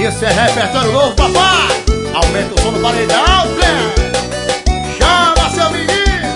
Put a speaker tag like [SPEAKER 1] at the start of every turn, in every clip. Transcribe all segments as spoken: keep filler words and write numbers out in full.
[SPEAKER 1] Isso é repertório novo, papai. Aumenta o som no paredão, Zé. Chama seu menino.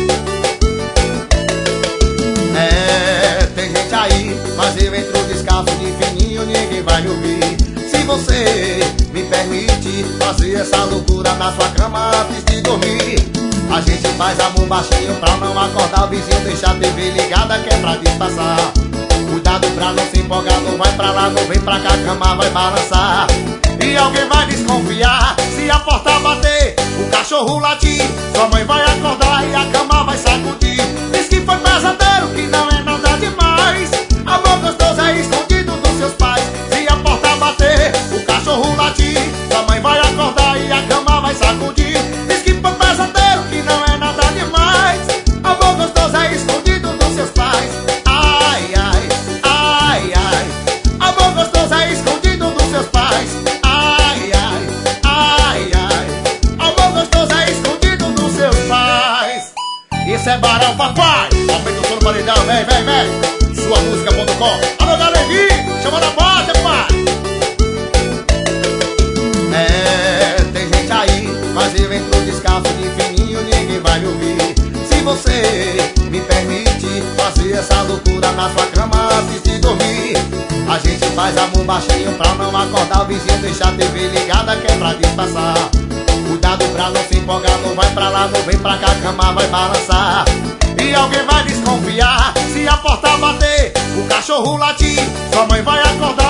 [SPEAKER 1] É, tem gente aí, mas eu entro descalço de fininho, ninguém vai me ouvir. Se você me permite fazer essa loucura na sua cama antes de dormir, a gente faz amor baixinho pra não acordar o vizinho, deixar a T V ligada que é pra disfarçar. Cuidado pra não se empolgar, não vai pra lá, não vem pra cá, a cama vai balançar. E alguém vai desconfiar se a porta bater, o cachorro latir, sua mãe vai acordar e a cama vai sacudir. Diz que foi pesadelo, que não é nada demais. Amor gostoso é escondido dos seus pais. Se a porta bater, o cachorro latir, sua mãe vai acordar e a cama vai sacudir. Diz que foi pesadelo, que não é nada demais. Amor gostoso é escondido dos seus pais. Ai, ai, ai, ai. Amor gostoso é escondido dos seus pais. Ai, ai, ai, ai. Amor gostoso é escondido dos seus pais. Isso é barão, papai. Aumenta o som no paredão, vem, vem, vem. Sua música ponto com. Alô, galerinha, chama na bota, pai. É, tem gente aí, mas eu entro descalço de fininho, ninguém vai me ouvir. Se você me permite fazer essa loucura na sua cama antes de dormir, a gente faz amor baixinho pra não acordar o vizinho, deixar a T V ligada que é pra disfarçar. Cuidado pra não se empolgar, não vai pra lá, não vem pra cá, a cama vai balançar. E alguém vai desconfiar se a porta bater, o cachorro latir, sua mãe vai acordar